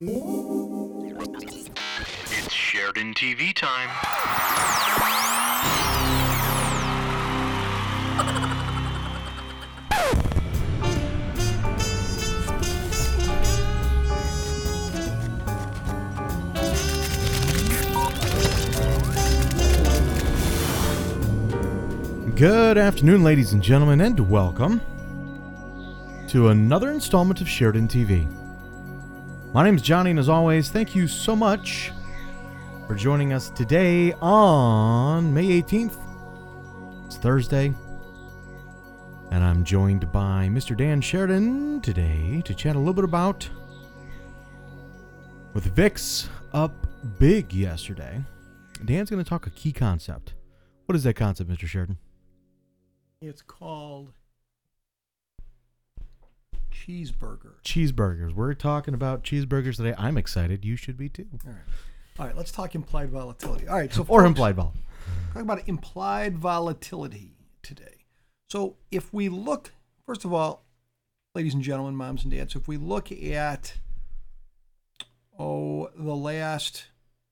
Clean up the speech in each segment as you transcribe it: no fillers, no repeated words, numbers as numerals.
It's Sheridan TV time. Good afternoon, ladies and gentlemen, and welcome to another installment of Sheridan TV. My name is Johnny, and as always, thank you so much for joining us today on May 18th. It's Thursday, and I'm joined by Mr. Dan Sheridan today to chat a little bit about with VIX up big yesterday. Dan's going to talk a key concept. What is that concept, Mr. Sheridan? It's called cheeseburger. Cheeseburgers. We're talking about cheeseburgers today. I'm excited. You should be too. All right. Let's talk implied volatility. All right. So Or folks, implied vol. talk about implied volatility today. So if we look, first of all, ladies and gentlemen, moms and dads, if we look at the last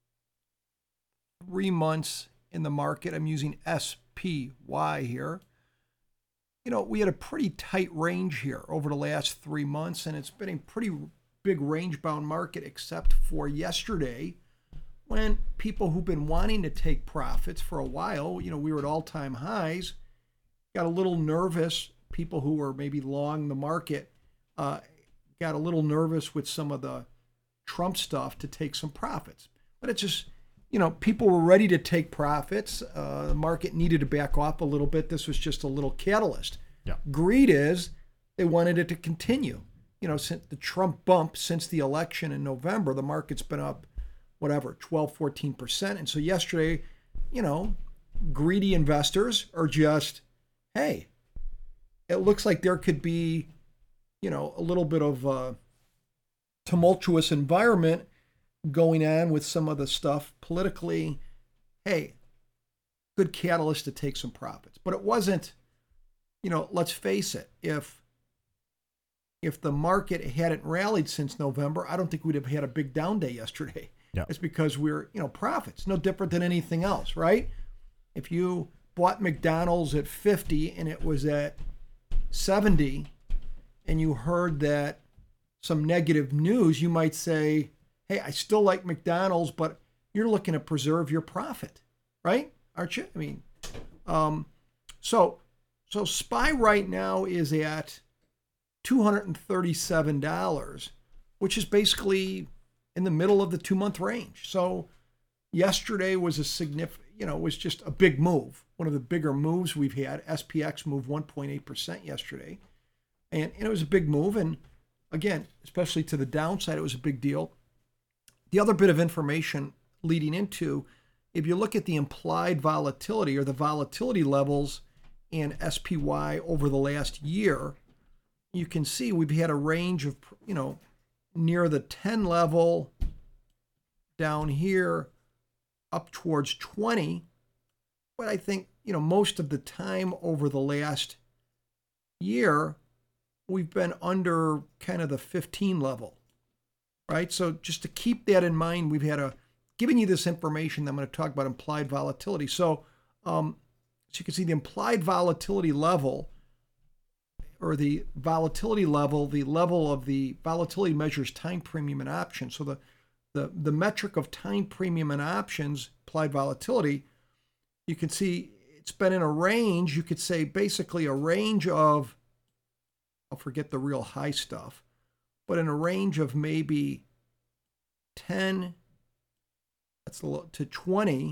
3 months in the market, I'm using SPY here. You know, we had a pretty tight range here over the last 3 months, and it's been a pretty big range-bound market except for yesterday when people who've been wanting to take profits for a while, you know, we were at all-time highs, got a little nervous. People who were maybe long the market got a little nervous with some of the Trump stuff to take some profits. But it's just, you know, people were ready to take profits. The market needed to back off a little bit. This was just a little catalyst. Yeah. Greed is they wanted it to continue. You know, since the Trump bump since the election in November, the market's been up, 12-14%. And so yesterday, you know, greedy investors are just, hey, it looks like there could be, you know, a little bit of a tumultuous environment going on with some of the stuff politically. Hey, good catalyst to take some profits. But it wasn't, you know, let's face it, if the market hadn't rallied since November, I don't think we'd have had a big down day yesterday. Yeah. It's because we're, you know, profits, no different than anything else, right? If you bought McDonald's at 50 and it was at 70 and you heard that some negative news, you might say, hey, I still like McDonald's, but you're looking to preserve your profit, right? Aren't you? I mean, so SPY right now is at $237, which is basically in the middle of the 2-month range. So yesterday was a significant, you know, was just a big move. One of the bigger moves we've had. SPX moved 1.8% yesterday. And it was a big move. And again, especially to the downside, it was a big deal. The other bit of information leading into, if you look at the implied volatility or the volatility levels in SPY over the last year, you can see we've had a range of, you know, near the 10 level down here up towards 20. But I think, you know, most of the time over the last year, we've been under kind of the 15 level. Right, so just to keep that in mind, we've had giving you this information. I'm going to talk about implied volatility. So, so you can see the implied volatility level, or the volatility level, the level of the volatility measures time premium and options. So the metric of time premium and options, implied volatility, you can see it's been in a range. You could say basically a range of, I'll forget the real high stuff, but in a range of maybe 10 to 20.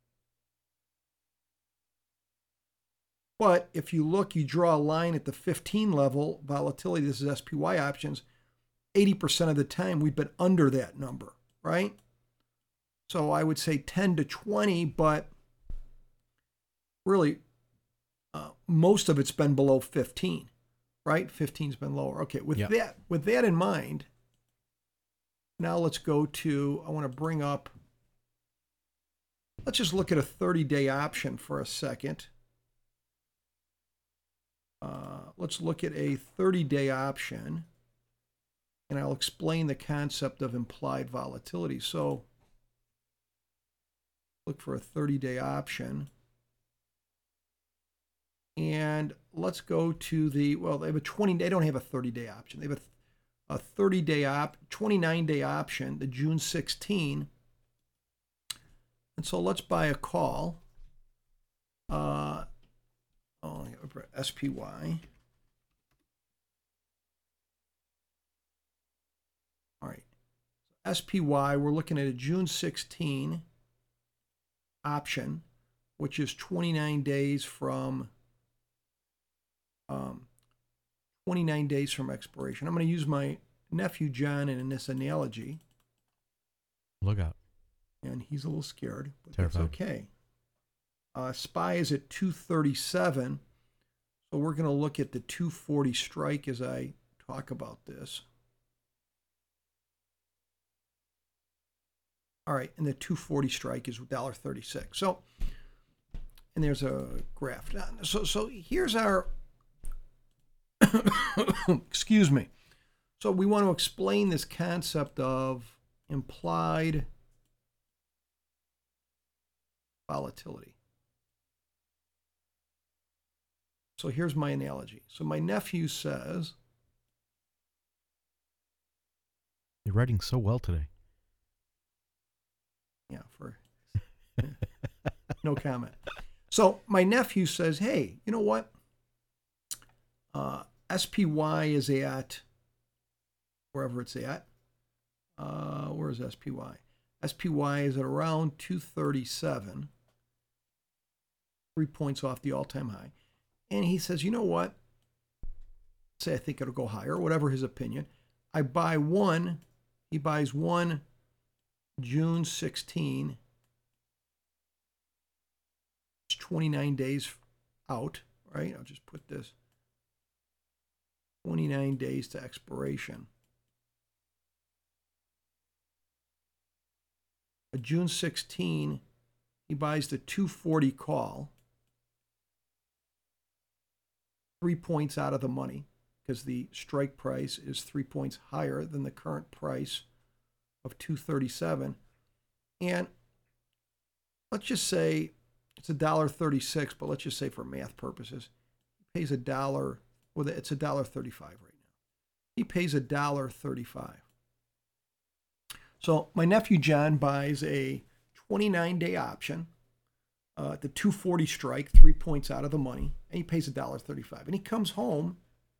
But if you look, you draw a line at the 15 level volatility, this is SPY options, 80% of the time we've been under that number, right? So I would say 10 to 20, but really most of it's been below 15. Right? 15's been lower. Okay, with that in mind, now let's go to, I want to bring up, let's just look at a 30-day option for a second. Let's look at a 30-day option. and I'll explain the concept of implied volatility. So look for a 30-day option. And let's go to the, well, they have a 20, they don't have a 30-day option. They have a 30-day 29-day option, the June 16. And so let's buy a call. SPY. All right. SPY, we're looking at a June 16 option, which is 29 days from 29 days from expiration. I'm going to use my nephew John in this analogy. Look out. And he's a little scared, but Terrified. that's okay. SPY is at 237, so we're going to look at the 240 strike as I talk about this. All right, and the 240 strike is $1.36. So, and there's a graph. So here's our, excuse me. So we want to explain this concept of implied volatility. So here's my analogy. So my nephew says, You're writing so well today. yeah, for no comment. So my nephew says, hey, you know what? SPY is at, wherever it's at. Where is SPY? SPY is at around 237, 3 points off the all-time high. And he says, you know what? Say I think it'll go higher, whatever his opinion. I buy one. He buys one June 16. It's 29 days out, right? I'll just put this. 29 days to expiration. A June 16, he buys the 240 call. 3 points out of the money because the strike price is 3 points higher than the current price of 237. And let's just say it's $1.36, but let's just say for math purposes, he pays $1. Well, it's $1.35 right now. He pays $1.35. So my nephew John buys a 29-day option. The 240 strike, 3 points out of the money, and he pays $1.35. And he comes home.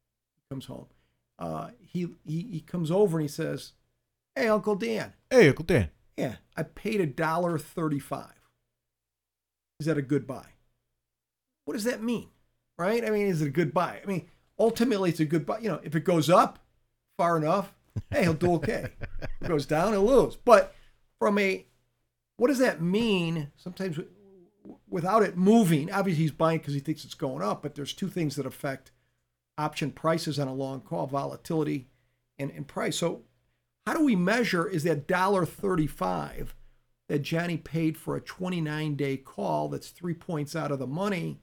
He comes over and he says, "Hey, Uncle Dan." Hey, Uncle Dan. Yeah, I paid $1.35. Is that a good buy? What does that mean, right? I mean, is it a good buy? I mean, ultimately, it's a good buy. You know, if it goes up far enough, hey, he'll do okay. If it goes down, he'll lose. But from what does that mean? Sometimes without it moving, obviously he's buying because he thinks it's going up, but there's two things that affect option prices on a long call: volatility and price. So how do we measure, is that $1.35 that Johnny paid for a 29-day call that's 3 points out of the money,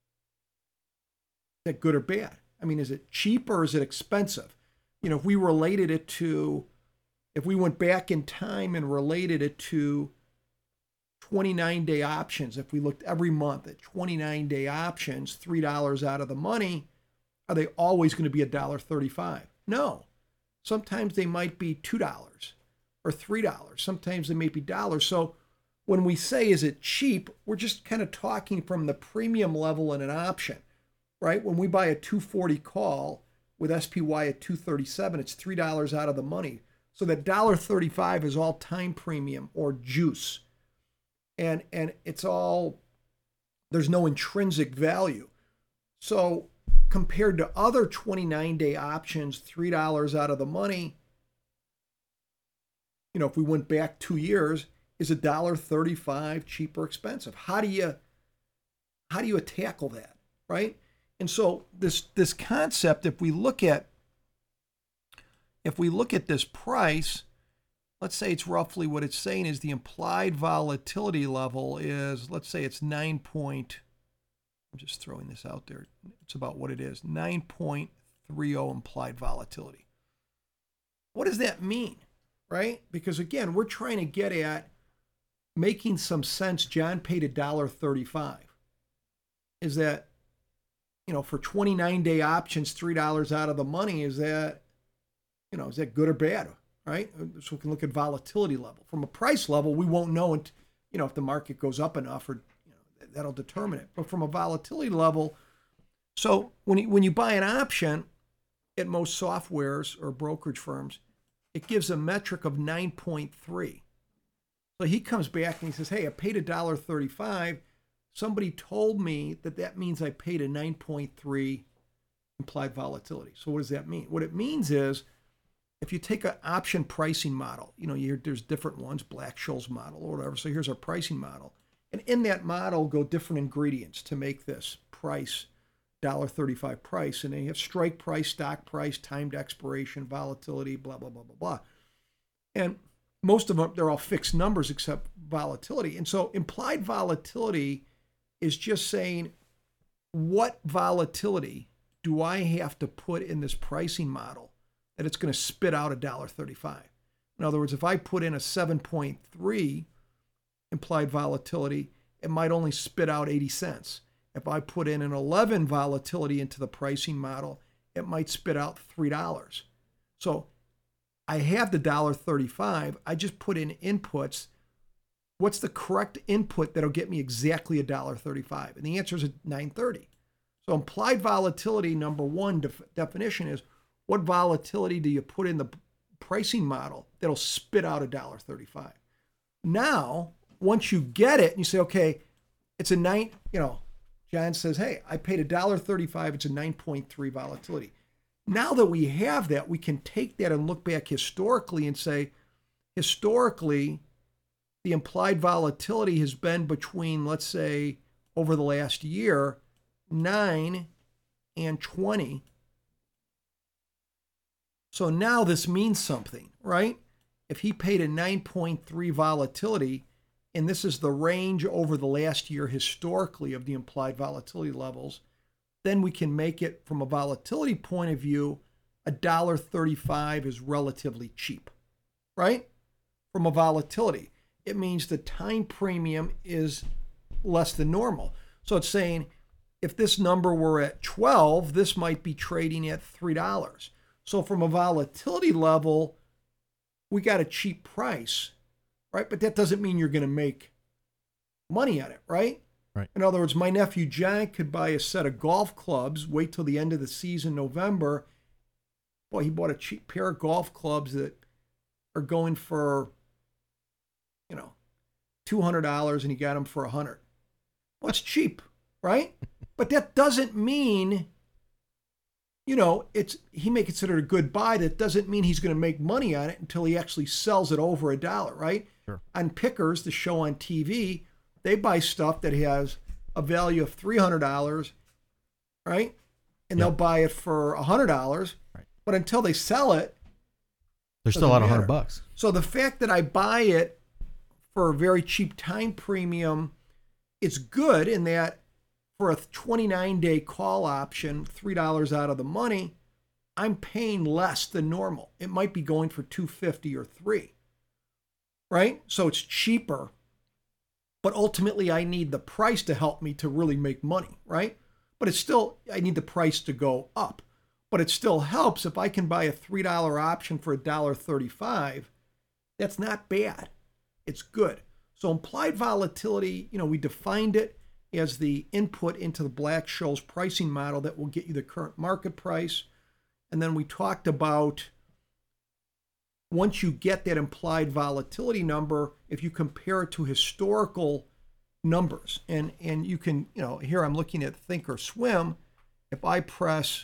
is that good or bad? I mean, is it cheap or is it expensive? You know, if we went back in time and related it to 29-day options, if we looked every month at 29-day options, $3 out of the money, are they always going to be $1.35? No. Sometimes they might be $2 or $3. Sometimes they may be dollars. So when we say, is it cheap, we're just kind of talking from the premium level in an option, right? When we buy a 240 call with SPY at 237, it's $3 out of the money. So that $1.35 is all time premium or juice. And it's all, there's no intrinsic value. So compared to other 29-day options, $3 out of the money, you know, if we went back 2 years, is $1.35 cheap or expensive? How do you tackle that, right? And so this concept, if we look at this price, let's say it's roughly what it's saying is the implied volatility level is, let's say it's 9 point, I'm just throwing this out there. It's about what it is, 9.30 implied volatility. what does that mean, right? Because again, we're trying to get at making some sense. John paid $1.35. Is that, for 29-day options, $3 out of the money, is that good or bad, right? So we can look at volatility level. From a price level, we won't know if the market goes up enough, or that'll determine it. But from a volatility level, so when you buy an option at most softwares or brokerage firms, it gives a metric of 9.3. So he comes back and he says, hey, I paid $1.35. Somebody told me that means I paid a 9.3 implied volatility. So what does that mean? What it means is, if you take an option pricing model, there's different ones, Black-Scholes model or whatever. So here's our pricing model. And in that model go different ingredients to make this price, $1.35 price. And they have strike price, stock price, timed expiration, volatility, blah, blah, blah, blah, blah. And most of them, they're all fixed numbers except volatility. And so implied volatility is just saying, what volatility do I have to put in this pricing model that it's going to spit out $1.35? In other words, if I put in a 7.3 implied volatility, it might only spit out 80 cents. If I put in an 11 volatility into the pricing model, it might spit out $3. So I have the $1.35. I just put in inputs. What's the correct input that'll get me exactly $1.35? And the answer is 930. So implied volatility, number one definition is, what volatility do you put in the pricing model that'll spit out $1.35? Now, once you get it and you say, okay, it's a John says, hey, I paid $1.35. It's a 9.3 volatility. Now that we have that, we can take that and look back historically and say, historically, the implied volatility has been between, let's say, over the last year, 9 and 20. So now this means something, right? If he paid a 9.3 volatility, and this is the range over the last year historically of the implied volatility levels, then we can make it, from a volatility point of view, $1.35 is relatively cheap, right? From a volatility. It means the time premium is less than normal. So it's saying, if this number were at 12, this might be trading at $3. So from a volatility level, we got a cheap price, right? But that doesn't mean you're going to make money on it, right? Right. In other words, my nephew John could buy a set of golf clubs, wait till the end of the season, November. Boy, he bought a cheap pair of golf clubs that are going for, $200, and he got them for $100. Well, it's cheap, right? But that doesn't mean, he may consider it a good buy. That doesn't mean he's going to make money on it until he actually sells it over $1, right? Sure. On Pickers, the show on TV, they buy stuff that has a value of $300, right? And they'll buy it for $100. Right. But until they sell it, they're still out $100. So the fact that I buy it for a very cheap time premium, it's good in that for a 29-day call option, $3 out of the money, I'm paying less than normal. It might be going for $2.50 or $3, right? So it's cheaper, but ultimately I need the price to help me to really make money, right? But it's still, I need the price to go up. But it still helps if I can buy a $3 option for $1.35. That's not bad. It's good. So implied volatility, we defined it as the input into the Black-Scholes pricing model that will get you the current market price. And then we talked about, once you get that implied volatility number, if you compare it to historical numbers, and you can, here I'm looking at Thinkorswim. If I press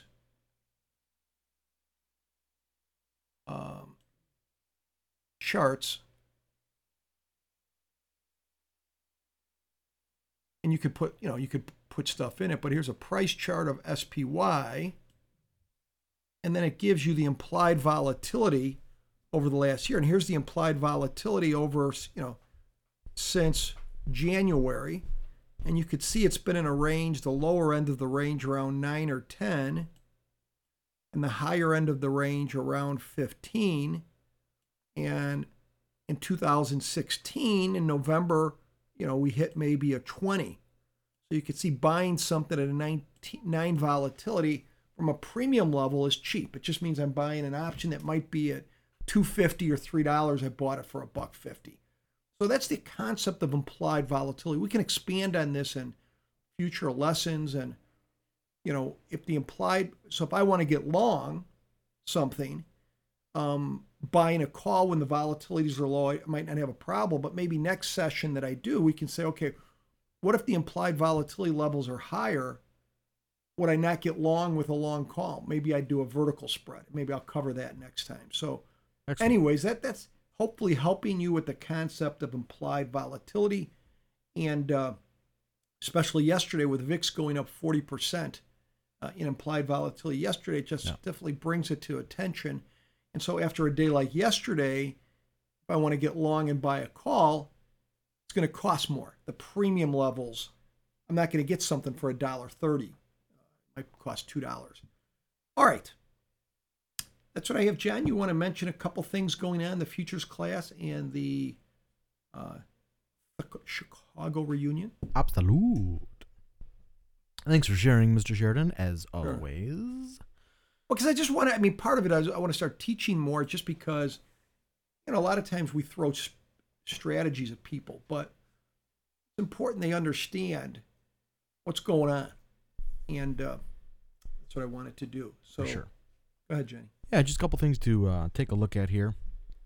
charts, and you could put stuff in it, but here's a price chart of SPY, and then it gives you the implied volatility over the last year. And here's the implied volatility over, since January. And you could see it's been in a range, the lower end of the range, around 9 or 10. and the higher end of the range around 15. And in 2016, in November, we hit maybe a 20. So you could see buying something at a 9 volatility from a premium level is cheap. It just means I'm buying an option that might be at $2.50 or $3. I bought it for $1.50. So that's the concept of implied volatility. We can expand on this in future lessons. And, if I want to get long something, buying a call when the volatilities are low, I might not have a problem. But maybe next session that I do, we can say, okay, what if the implied volatility levels are higher? Would I not get long with a long call? Maybe I'd do a vertical spread. Maybe I'll cover that next time. So anyways, that's hopefully helping you with the concept of implied volatility. And especially yesterday with VIX going up 40% in implied volatility yesterday, it just definitely brings it to attention. And so after a day like yesterday, if I want to get long and buy a call, it's going to cost more. The premium levels, I'm not going to get something for $1.30. It might cost $2. All right. That's what I have. John, you want to mention a couple things going on in the futures class and the Chicago reunion? Absolute. Thanks for sharing, Mr. Sheridan, as always. Well, because I just want to, part of it, I want to start teaching more just because, a lot of times we throw strategies at people, but it's important they understand what's going on. And that's what I wanted to do. So, for sure. Go ahead, Jenny. Yeah, just a couple things to take a look at here.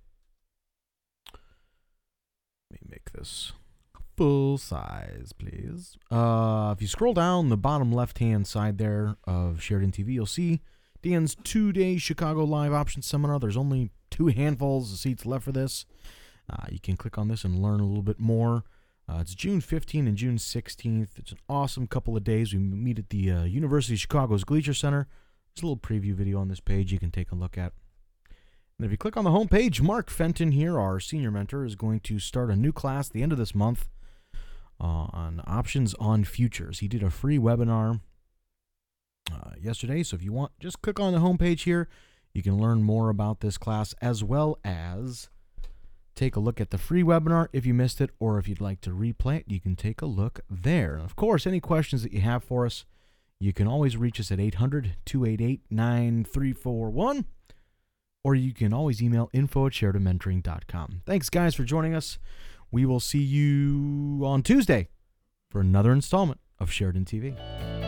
Let me make this full size, please. If you scroll down the bottom left-hand side there of Sheridan TV, you'll see Dan's 2-day Chicago Live Options Seminar. There's only 2 handfuls of seats left for this. You can click on this and learn a little bit more. It's June 15th and June 16th. It's an awesome couple of days. We meet at the University of Chicago's Gleacher Center. There's a little preview video on this page you can take a look at. And if you click on the home page, Mark Fenton here, our senior mentor, is going to start a new class at the end of this month on options on futures. He did a free webinar yesterday, so if you want, just click on the home page here. You can learn more about this class as well as take a look at the free webinar if you missed it, or if you'd like to replay it, you can take a look there. And of course, any questions that you have for us, you can always reach us at 800-288-9341, or you can always email info@sheridanmentoring.com. Thanks, guys, for joining us. We will see you on Tuesday for another installment of Sheridan TV.